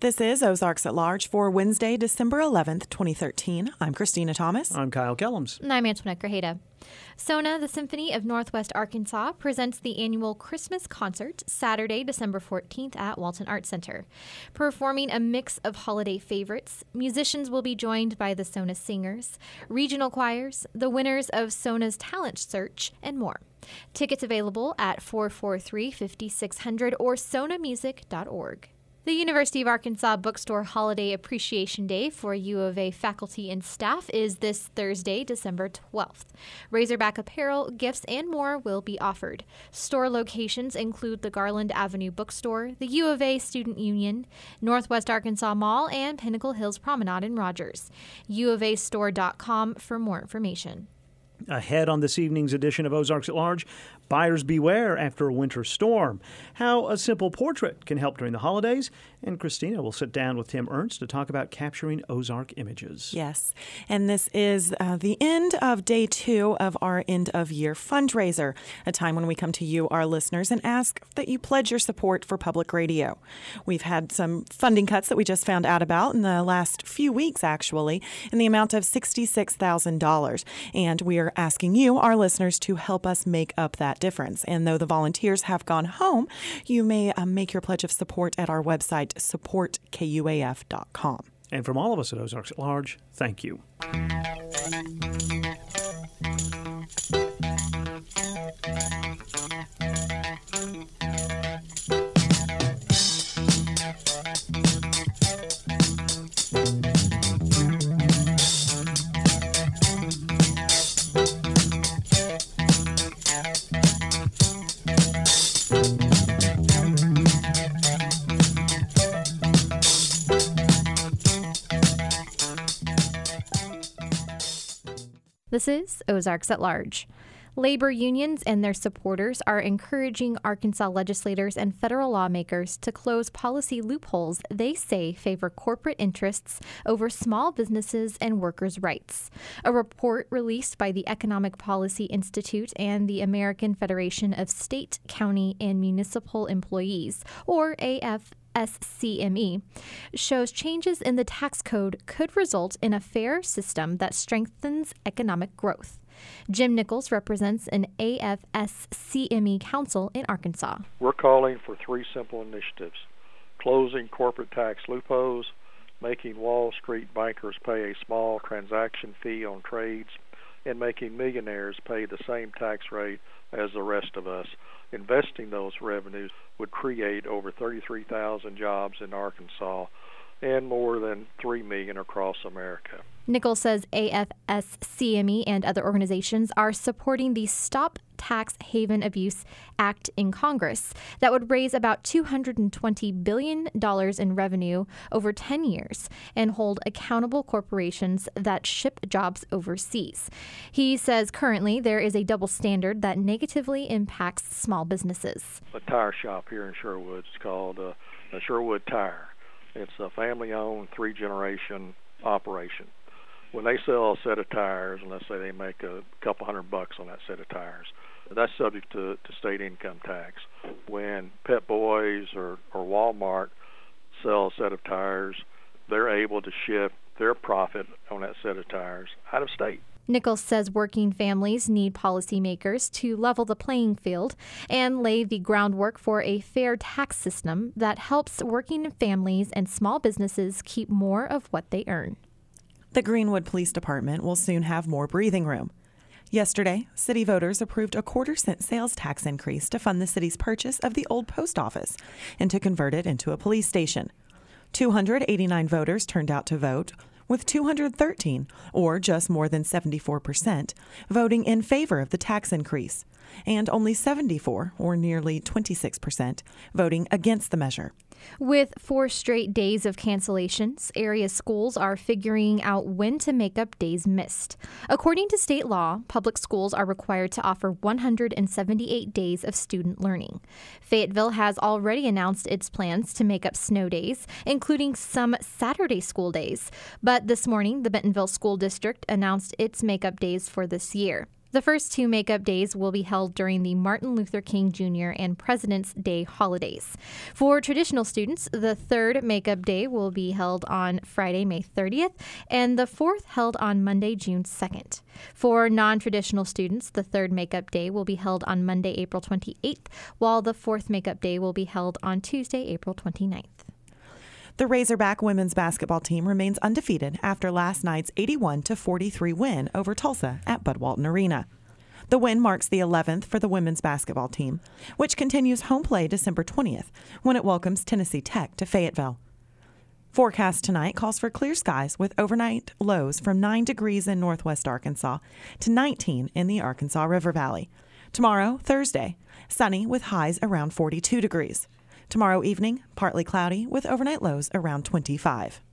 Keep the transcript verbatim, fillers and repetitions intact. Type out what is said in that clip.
This is Ozarks at Large for Wednesday, December eleventh, twenty thirteen. I'm Christina Thomas. I'm Kyle Kellums. And I'm Antoinette Grajeda. SONA, the Symphony of Northwest Arkansas, presents the annual Christmas concert Saturday, December fourteenth at Walton Arts Center. Performing a mix of holiday favorites, musicians will be joined by the SONA singers, regional choirs, the winners of SONA's Talent Search, and more. Tickets available at four four three, five six zero zero or sona music dot org. The University of Arkansas Bookstore Holiday Appreciation Day for U of A faculty and staff is this Thursday, December twelfth. Razorback apparel, gifts, and more will be offered. Store locations include the Garland Avenue Bookstore, the U of A Student Union, Northwest Arkansas Mall, and Pinnacle Hills Promenade in Rogers. U of A store dot com for more information. Ahead on this evening's edition of Ozarks at Large, buyers beware after a winter storm, how a simple portrait can help during the holidays, and Christina will sit down with Tim Ernst to talk about capturing Ozark images. Yes, and this is uh, the end of day two of our end-of-year fundraiser, a time when we come to you, our listeners, and ask that you pledge your support for public radio. We've had some funding cuts that we just found out about in the last few weeks, actually, in the amount of sixty-six thousand dollars, and we are asking you, our listeners, to help us make up that difference. And though the volunteers have gone home, you may uh, make your pledge of support at our website, support K U A F dot com. And from all of us at Ozarks at Large, thank you. This is Ozarks at Large. Labor unions and their supporters are encouraging Arkansas legislators and federal lawmakers to close policy loopholes they say favor corporate interests over small businesses and workers' rights. A report released by the Economic Policy Institute and the American Federation of State, County, and Municipal Employees, or A F S C M E, shows changes in the tax code could result in a fair system that strengthens economic growth. Jim Nichols represents an A F S C M E council in Arkansas. We're calling for three simple initiatives: closing corporate tax loopholes, making Wall Street bankers pay a small transaction fee on trades, and making millionaires pay the same tax rate as the rest of us. Investing those revenues would create over thirty-three thousand jobs in Arkansas and more than three million across America. Nichols says A F S C M E and other organizations are supporting the Stop Tax Haven Abuse Act in Congress that would raise about two hundred twenty billion dollars in revenue over ten years and hold accountable corporations that ship jobs overseas. He says currently there is a double standard that negatively impacts small businesses. A tire shop here in Sherwood is called uh, a Sherwood Tire. It's a family-owned, three-generation operation. When they sell a set of tires, and let's say they make a couple hundred bucks on that set of tires, that's subject to, to state income tax. When Pep Boys or, or Walmart sell a set of tires, they're able to shift their profit on that set of tires out of state. Nichols says working families need policymakers to level the playing field and lay the groundwork for a fair tax system that helps working families and small businesses keep more of what they earn. The Greenwood Police Department will soon have more breathing room. Yesterday, city voters approved a quarter cent sales tax increase to fund the city's purchase of the old post office and to convert it into a police station. two hundred eighty-nine voters turned out to vote, with two hundred thirteen, or just more than seventy-four percent, voting in favor of the tax increase, and only seventy-four, or nearly twenty-six percent, voting against the measure. With four straight days of cancellations, area schools are figuring out when to make up days missed. According to state law, public schools are required to offer one hundred seventy-eight days of student learning. Fayetteville has already announced its plans to make up snow days, including some Saturday school days. But this morning, the Bentonville School District announced its makeup days for this year. The first two makeup days will be held during the Martin Luther King Junior and President's Day holidays. For traditional students, the third makeup day will be held on Friday, May thirtieth, and the fourth held on Monday, June second. For non-traditional students, the third makeup day will be held on Monday, April twenty-eighth, while the fourth makeup day will be held on Tuesday, April twenty-ninth. The Razorback women's basketball team remains undefeated after last night's eighty-one to forty-three win over Tulsa at Bud Walton Arena. The win marks the eleventh for the women's basketball team, which continues home play December twentieth when it welcomes Tennessee Tech to Fayetteville. Forecast tonight calls for clear skies with overnight lows from nine degrees in northwest Arkansas to nineteen in the Arkansas River Valley. Tomorrow, Thursday, sunny with highs around forty-two degrees. Tomorrow evening, partly cloudy with overnight lows around twenty-five.